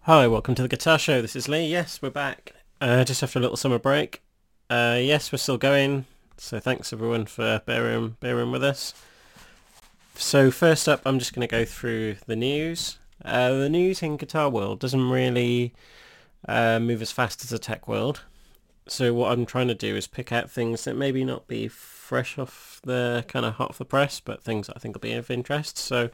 Hi, welcome to the Guitar Show. This is Lee. Yes, we're back. Just after a little summer break. Yes, we're still going. So thanks everyone for bearing with us. So first up, I'm just going to go through the news. The news in Guitar World doesn't really move as fast as the tech world. So what I'm trying to do is pick out things that maybe not be fresh off the kind of hot off the press, but things that I think will be of interest. So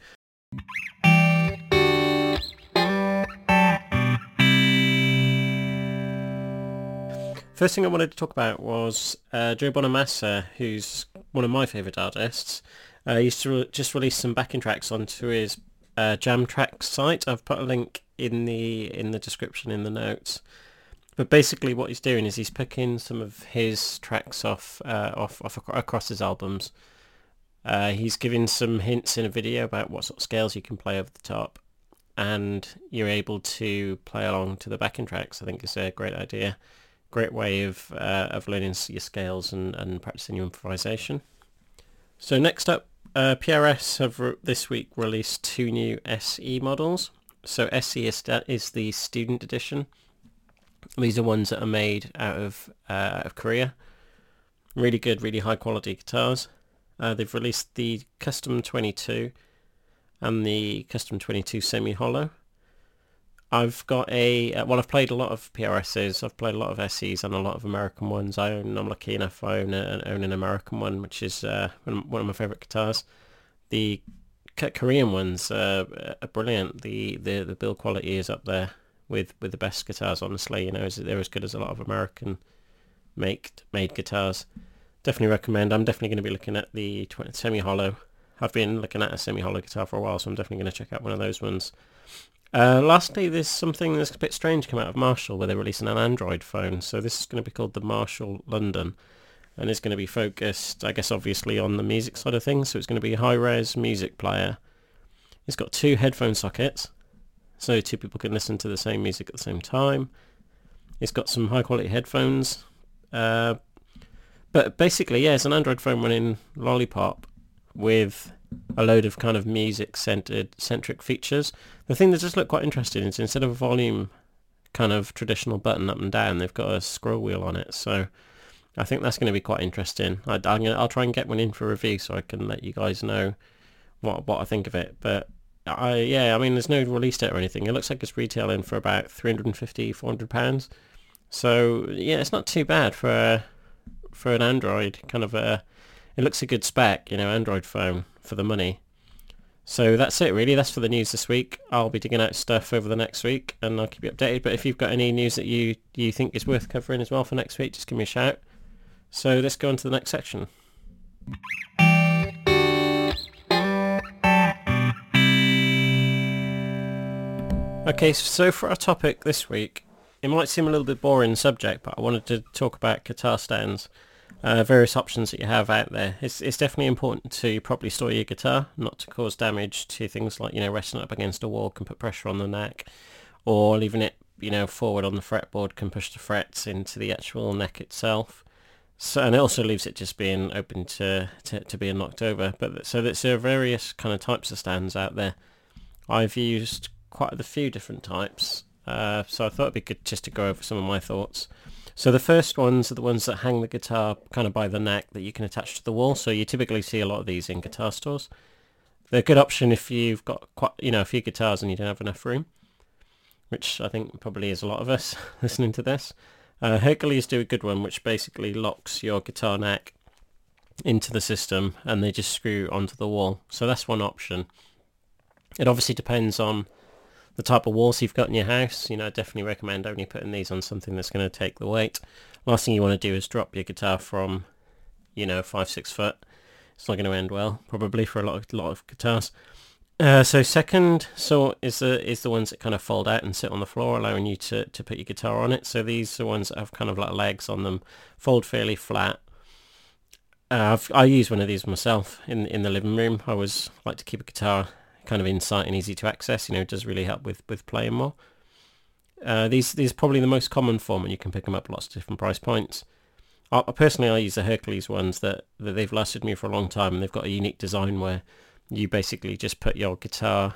first thing I wanted to talk about was Joe Bonamassa, who's one of my favourite artists. He used to just release some backing tracks onto his Jam Tracks site. I've put a link in the description in the notes. But basically, what he's doing is he's picking some of his tracks off across his albums. He's giving some hints in a video about what sort of scales you can play over the top, and you're able to play along to the backing tracks. I think it's a great idea. Great way of learning your scales and practicing your improvisation. So next up, PRS have this week released two new SE models. So SE is the student edition. These are ones that are made out of Korea. Really good, really high quality guitars. They've released the Custom 22 and the Custom 22 semi-hollow. I've got I've played a lot of PRSs, I've played a lot of SEs and a lot of American ones. I'm lucky enough I own an American one, which is one of my favourite guitars. The Korean ones are brilliant. The build quality is up there with the best guitars, honestly. You know, they're as good as a lot of American made guitars. Definitely recommend. I'm definitely going to be looking at the semi-hollow. I've been looking at a semi-hollow guitar for a while, so I'm definitely going to check out one of those ones. Lastly, there's something that's a bit strange come out of Marshall, where they're releasing an Android phone. So this is going to be called the Marshall London, and it's going to be focused, I guess, obviously on the music side of things. So it's going to be a high-res music player. It's got two headphone sockets, so two people can listen to the same music at the same time. It's got some high-quality headphones. But basically, yeah, it's an Android phone running Lollipop with a load of kind of music-centric features. The thing that just looked quite interesting is instead of a volume kind of traditional button up and down, they've got a scroll wheel on it. So I think that's going to be quite interesting. I'll try and get one in for review so I can let you guys know what I think of it. But I mean, there's no release date or anything. It looks like it's retailing for about £350-400. So yeah, it's not too bad for an Android kind of a. It looks a good spec, you know, Android phone for the money. So that's it really. That's for the news this week. I'll be digging out stuff over the next week and I'll keep you updated. But if you've got any news that you think is worth covering as well for next week, just give me a shout. So let's go on to the next section. Okay, so for our topic this week, it might seem a little bit boring subject, but I wanted to talk about guitar stands. Various options that you have out there. It's definitely important to properly store your guitar, not to cause damage to things like, you know, resting up against a wall can put pressure on the neck, or leaving it, you know, forward on the fretboard can push the frets into the actual neck itself. So, and it also leaves it just being open to being knocked over. But so there are various kind of types of stands out there. I've used quite a few different types, so I thought it'd be good just to go over some of my thoughts. So the first ones are the ones that hang the guitar kind of by the neck that you can attach to the wall. So you typically see a lot of these in guitar stores. They're a good option if you've got quite, you know, a few guitars and you don't have enough room, which I think probably is a lot of us listening to this. Hercules do a good one, which basically locks your guitar neck into the system and they just screw onto the wall. So that's one option. It obviously depends on the type of walls you've got in your house. You know, I definitely recommend only putting these on something that's going to take the weight. Last thing you want to do is drop your guitar from, you know, 5-6 foot. It's not going to end well, probably, for a lot of guitars. So second sort is the ones that kind of fold out and sit on the floor, allowing you to put your guitar on it. So these are ones that have kind of like legs on them, fold fairly flat. I use one of these myself in the living room. I always like to keep a guitar kind of in sight and easy to access. You know, it does really help with playing more. These are probably the most common form, and you can pick them up at lots of different price points. Personally, I use the Hercules ones that they've lasted me for a long time, and they've got a unique design where you basically just put your guitar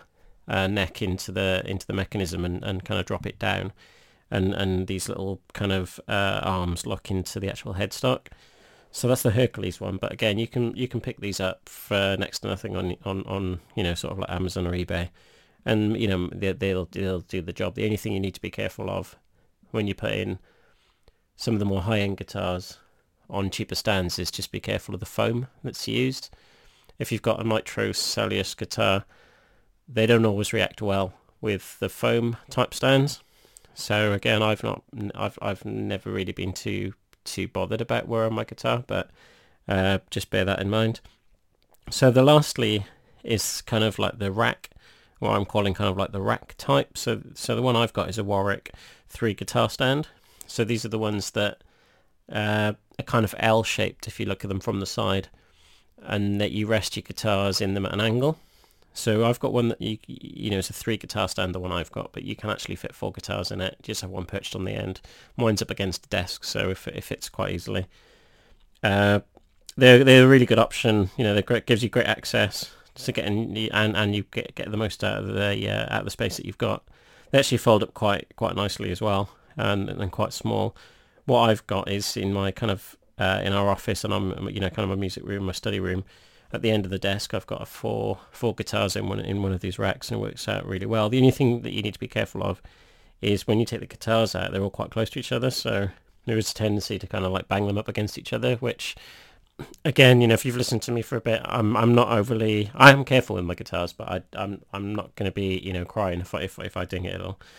neck into the mechanism and kind of drop it down, and these little kind of arms lock into the actual headstock. So that's the Hercules one. But again, you can pick these up for next to nothing on sort of like Amazon or eBay, and they'll do the job. The only thing you need to be careful of when you put in some of the more high-end guitars on cheaper stands is just be careful of the foam that's used. If you've got a Nitro Celius guitar, they don't always react well with the foam type stands. So again, I've never really been too bothered about wearing my guitar, but just bear that in mind. So the lastly is kind of like the rack, what I'm calling kind of like the rack type. So the one I've got is a Warwick 3 guitar stand. So these are the ones that are kind of L-shaped if you look at them from the side, and that you rest your guitars in them at an angle. So I've got one that it's a 3 guitar stand, the one I've got, but you can actually fit 4 guitars in it. You just have one perched on the end. Mine's up against the desk, so it fits quite easily. They're a really good option. They gives you great access to get in, and you get the most out of the space that you've got. They actually fold up quite nicely as well, and quite small. What I've got is in my kind of in our office, and I'm kind of my music room, my study room. At the end of the desk, I've got four guitars in one of these racks, and it works out really well. The only thing that you need to be careful of is when you take the guitars out, they're all quite close to each other, so there is a tendency to kind of like bang them up against each other, which, again, if you've listened to me for a bit, I'm not overly... I am careful with my guitars, but I'm not going to be, crying if I ding it at all.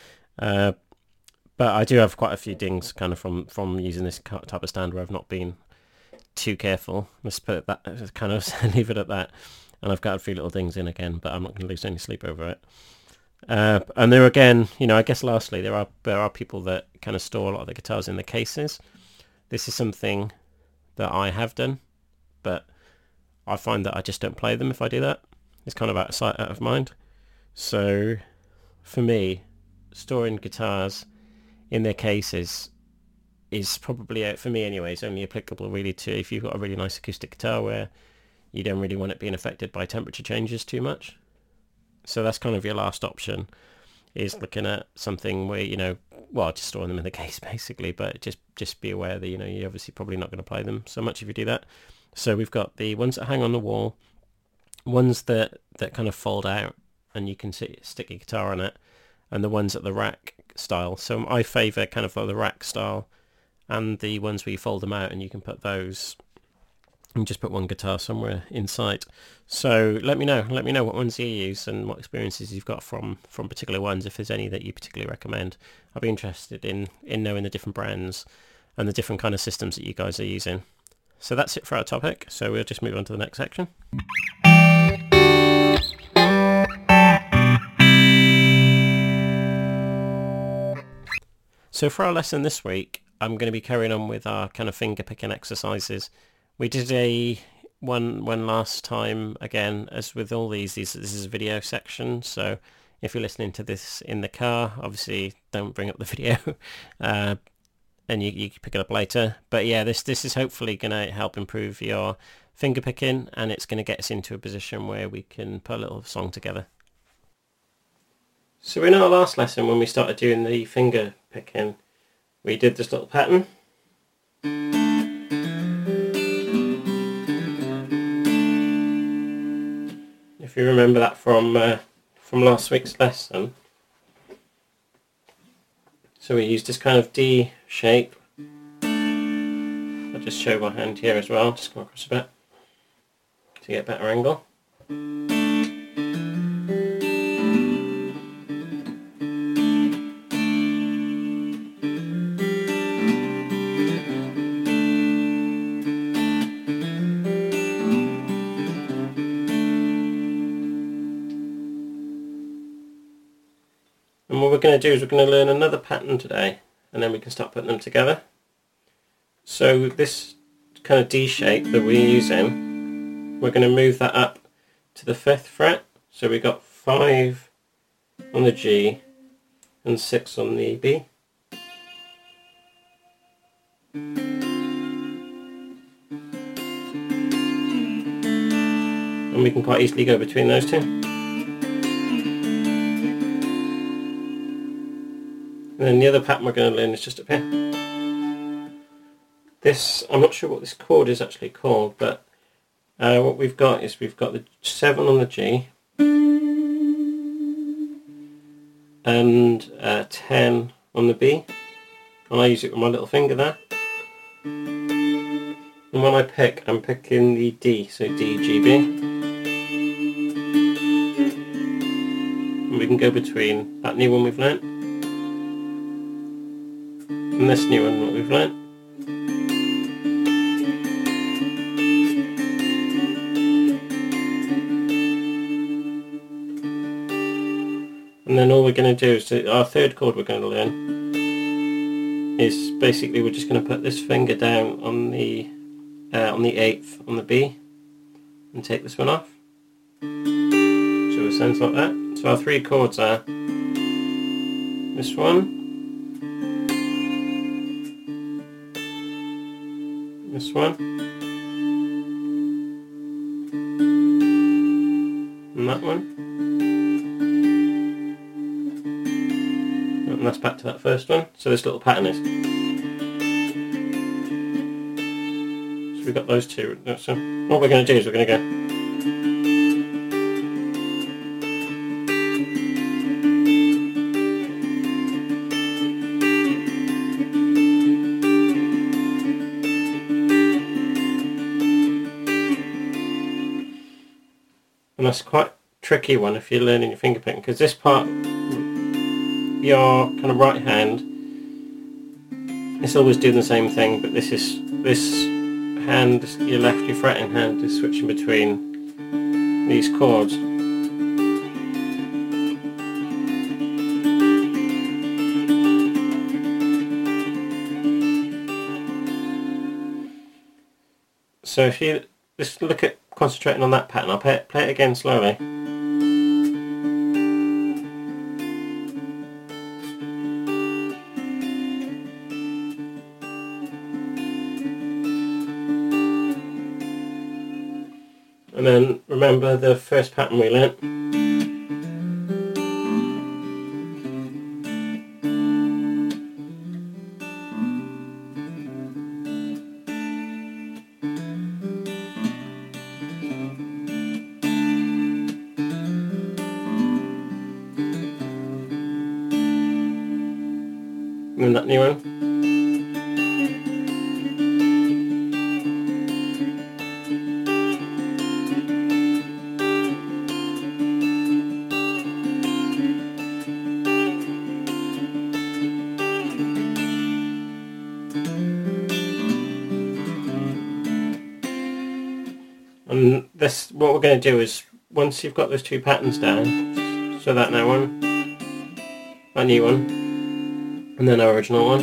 But I do have quite a few dings kind of from using this type of stand where I've not been too careful. Let's put that, kind of leave it at that. And I've got a few little dings in again, but I'm not going to lose any sleep over it. And there again, I guess lastly, there are people that kind of store a lot of the guitars in the cases. This is something that I have done, but I find that I just don't play them if I do that. It's kind of out of sight, out of mind. So for me, storing guitars in their cases is probably, for me anyways, only applicable really to if you've got a really nice acoustic guitar where you don't really want it being affected by temperature changes too much. So that's kind of your last option, is looking at something where, just storing them in the case basically, but just be aware that, you're obviously probably not going to play them so much if you do that. So we've got the ones that hang on the wall, ones that kind of fold out and you can stick your guitar on it, and the ones at the rack style. So I favour kind of like the rack style, and the ones where you fold them out and you can put those and just put one guitar somewhere inside. So let me know what ones you use and what experiences you've got from particular ones, if there's any that you particularly recommend. I'll be interested in knowing the different brands and the different kind of systems that you guys are using. So that's it for our topic, so we'll just move on to the next section. So for our lesson this week, I'm going to be carrying on with our kind of finger picking exercises. We did one last time. Again, as with all this is a video section, so if you're listening to this in the car, obviously don't bring up the video, and you can pick it up later. But yeah, this is hopefully going to help improve your finger picking, and it's going to get us into a position where we can put a little song together. So in our last lesson, when we started doing the finger picking, we did this little pattern. If you remember that from last week's lesson. So we used this kind of D shape. I'll just show my hand here as well, just come across a bit to get a better angle. And what we're going to do is we're going to learn another pattern today, and then we can start putting them together. So this kind of D shape that we're using, we're going to move that up to the 5th fret. So we got 5 on the G and 6 on the B. And we can quite easily go between those two. And then the other pattern we're going to learn is just up here. This, I'm not sure what this chord is actually called, but what we've got is we've got the 7 on the G and 10 on the B, and I use it with my little finger there. And when I pick, I'm picking the D, so D, G, B. And we can go between that new one we've learnt and this new one what we've learnt. And then all we're going to do is, our third chord we're going to learn is basically we're just going to put this finger down on the 8th on the B and take this one off. So it sounds like that. So our 3 chords are this one, this one, and that one. And that's back to that first one. So this little pattern is. So we've got those two. So what we're going to do is we're going to go. And that's quite a tricky one if you're learning your finger picking, because this part, your kind of right hand, it's always doing the same thing, but this hand, your left, your fretting hand is switching between these chords. So if you just look at concentrating on that pattern, I'll play it again slowly. And then remember the first pattern we learnt. And then that new one. And this, what we're going to do is, once you've got those 2 patterns down, so that now one, that new one, and then our original one.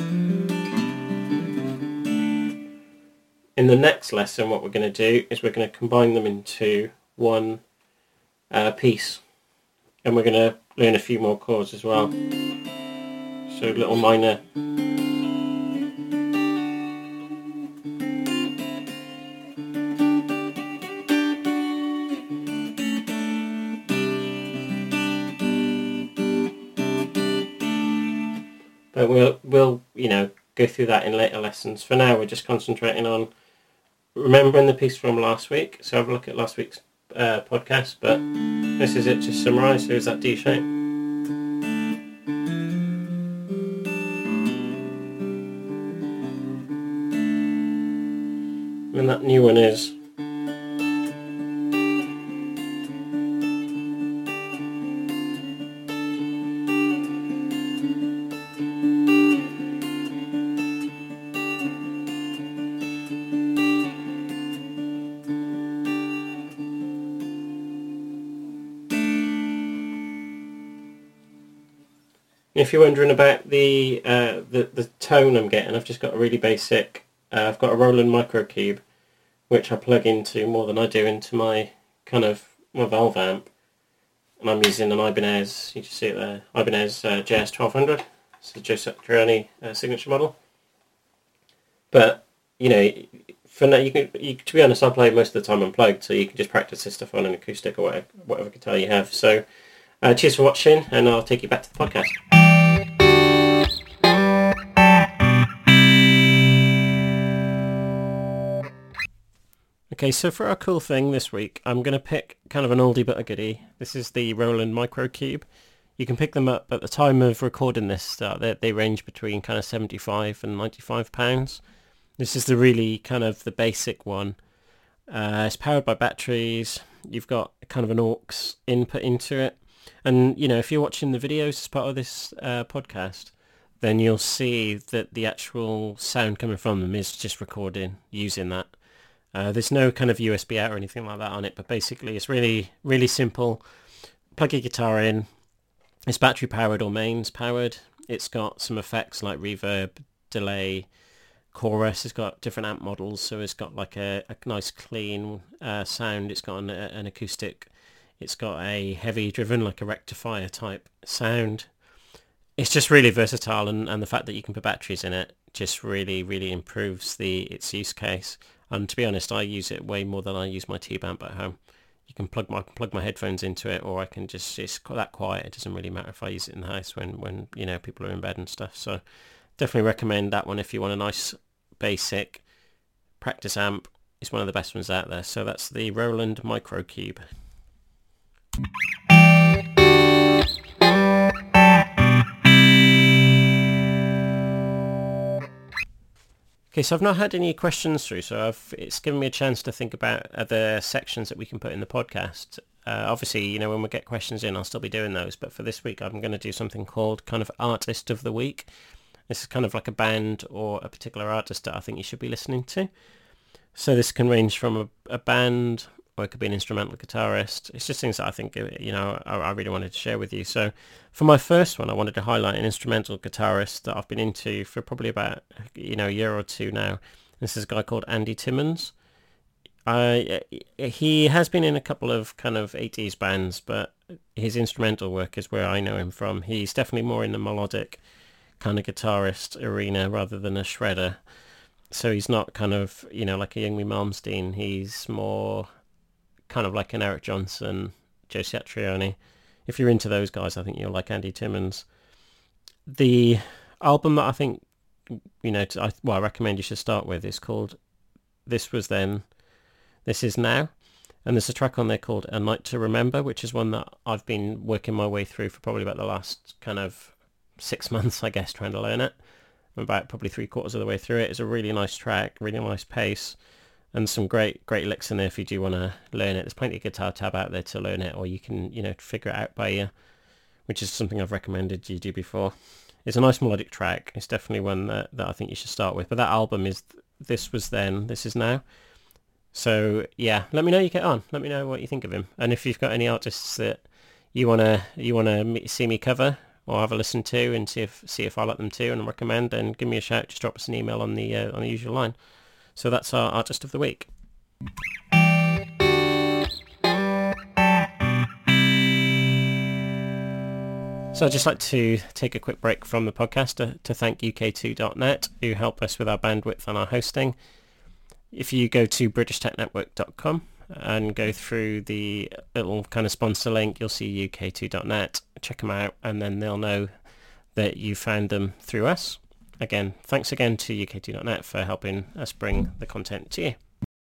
In the next lesson what we're going to do is we're going to combine them into one piece, and we're going to learn a few more chords as well. So little minor. But we'll go through that in later lessons. For now we're just concentrating on remembering the piece from last week. So have a look at last week's podcast, but this is it to summarise. There's that D shape. And that new one is. If you're wondering about the tone I'm getting, I've just got a really basic. I've got a Roland Microcube, which I plug into more than I do into my kind of my valve amp, and I'm using an Ibanez. You can see it there, Ibanez JS 1200. It's the Joe Satriani signature model. But for now, to be honest, I play most of the time unplugged, so you can just practice this stuff on an acoustic or whatever guitar you have. So cheers for watching, and I'll take you back to the podcast. Okay, so for our cool thing this week, I'm going to pick kind of an oldie but a goodie. This is the Roland Microcube. You can pick them up at the time of recording this. They range between kind of £75 and £95. This is the really kind of the basic one. It's powered by batteries. You've got kind of an aux input into it. And, you know, if you're watching the videos as part of this podcast, then you'll see that the actual sound coming from them is just recording using that. There's no kind of USB out or anything like that on it, but basically it's really, really simple. Plug your guitar in. It's battery powered or mains powered. It's got some effects like reverb, delay, chorus. It's got different amp models, so it's got like a nice clean sound. It's got an acoustic. It's got a heavy driven, like a rectifier type sound. It's just really versatile, and the fact that you can put batteries in it just really, really improves its use case. And to be honest, I use it way more than I use my tube amp at home. You can plug my headphones into it, or I can it's that quiet. It doesn't really matter if I use it in the house when you know people are in bed and stuff. So definitely recommend that one if you want a nice basic practice amp. It's one of the best ones out there. So that's the Roland Microcube. Okay, so I've not had any questions through, so it's given me a chance to think about other sections that we can put in the podcast. Obviously, you know, when we get questions in, I'll still be doing those, but for this week, I'm going to do something called kind of Artist of the Week. This is kind of like a band or a particular artist that I think you should be listening to. So this can range from a band, or it could be an instrumental guitarist. It's just things that I think, you know, I really wanted to share with you. So for my first one, I wanted to highlight an instrumental guitarist that I've been into for probably about, you know, a year or two now. This is a guy called Andy Timmons. He has been in a couple of kind of 80s bands, but his instrumental work is where I know him from. He's definitely more in the melodic kind of guitarist arena rather than a shredder. So he's not kind of, you know, like a Yngwie Malmsteen. He's more kind of like an Eric Johnson, Joe Satriani. If you're into those guys, I think you'll like Andy Timmons. The album that I think, you know, I recommend you should start with is called This Was Then, This Is Now. And there's a track on there called A Night to Remember, which is one that I've been working my way through for probably about the last kind of 6 months, I guess, trying to learn it. I'm about probably 3/4 of the way through it. It's a really nice track, really nice pace. And some great licks in there if you do want to learn it. There's plenty of guitar tab out there to learn it, or you can, you know, figure it out by ear, which is something I've recommended you do before. It's a nice melodic track. It's definitely one that I think you should start with. But that album is This Was Then, This Is Now. So yeah, let me know how you get on. Let me know what you think of him. And if you've got any artists that you wanna see me cover or have a listen to and see if I like them too and recommend, then give me a shout. Just drop us an email on the usual line. So that's our Artist of the Week. So I'd just like to take a quick break from the podcast to thank UK2.net, who help us with our bandwidth and our hosting. If you go to britishtechnetwork.com and go through the little kind of sponsor link, you'll see UK2.net. Check them out, and then they'll know that you found them through us. Again, thanks again to UK2.net for helping us bring the content to you.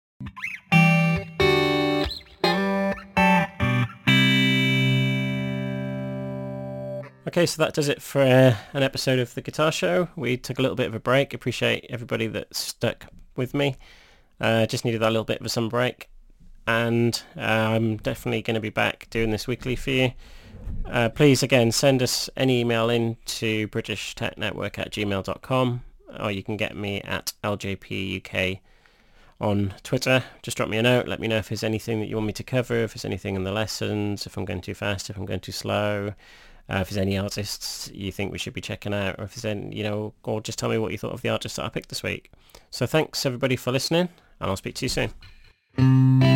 Okay, so that does it for an episode of The Guitar Show. We took a little bit of a break. Appreciate everybody that stuck with me. Just needed that little bit of a sun break. And I'm definitely going to be back doing this weekly for you. Please, again, send us an email in to britishtechnetwork@gmail.com, or you can get me at LJPUK on Twitter. Just drop me a note. Let me know if there's anything that you want me to cover, if there's anything in the lessons, if I'm going too fast, if I'm going too slow, if there's any artists you think we should be checking out, or if there's any, you know, or just tell me what you thought of the artists that I picked this week. So thanks everybody for listening, and I'll speak to you soon.